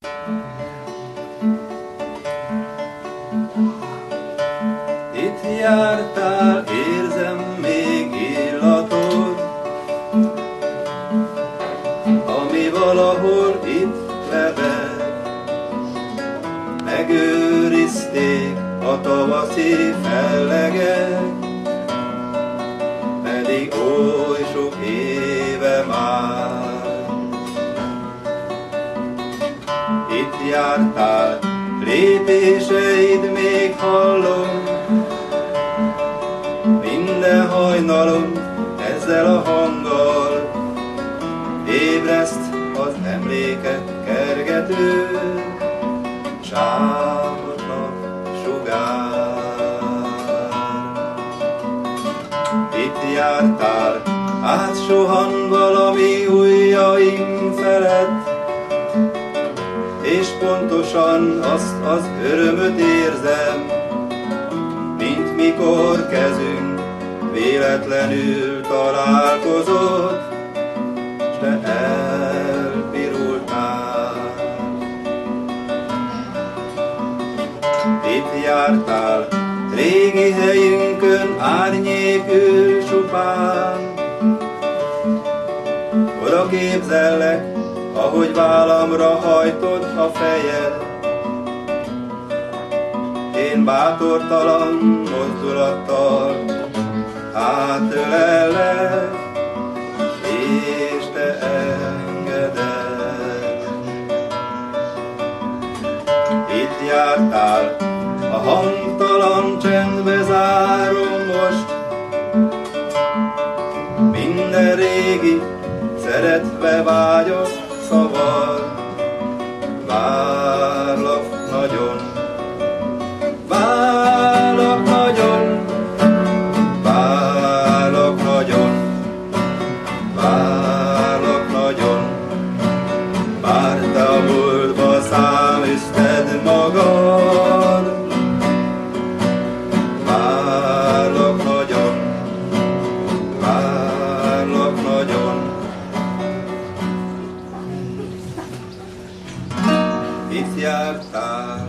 Itt jártál, érzem még illatod, ami valahol itt lebeg. Megőrizték a tavaszi fellegek, pedig oly sok éve már. Itt jártál, lépéseid még hallom, minden hajnalon ezzel a hanggal ébreszt az emléket kergető sávos napsugár. Itt jártál, átsuhan valami ujjaim felett, és pontosan azt az örömöt érzem, mint mikor kezünk véletlenül találkozott, s te elpirultál. Itt jártál, régi helyünkön árnyékül csupán, oda képzellek, ahogy vállamra hajtod a fejed. Én bátortalan mozdulattal átölellek, és te engeded. Itt jártál, a hangtalan csendbe zárom most minden régi, szeretve vágyott szavad. Várlak nagyon, várlak nagyon, várlak nagyon, várlak nagyon. Bár te a múltba száműzted magad, várlak nagyon, várlak nagyon. Itt jártál.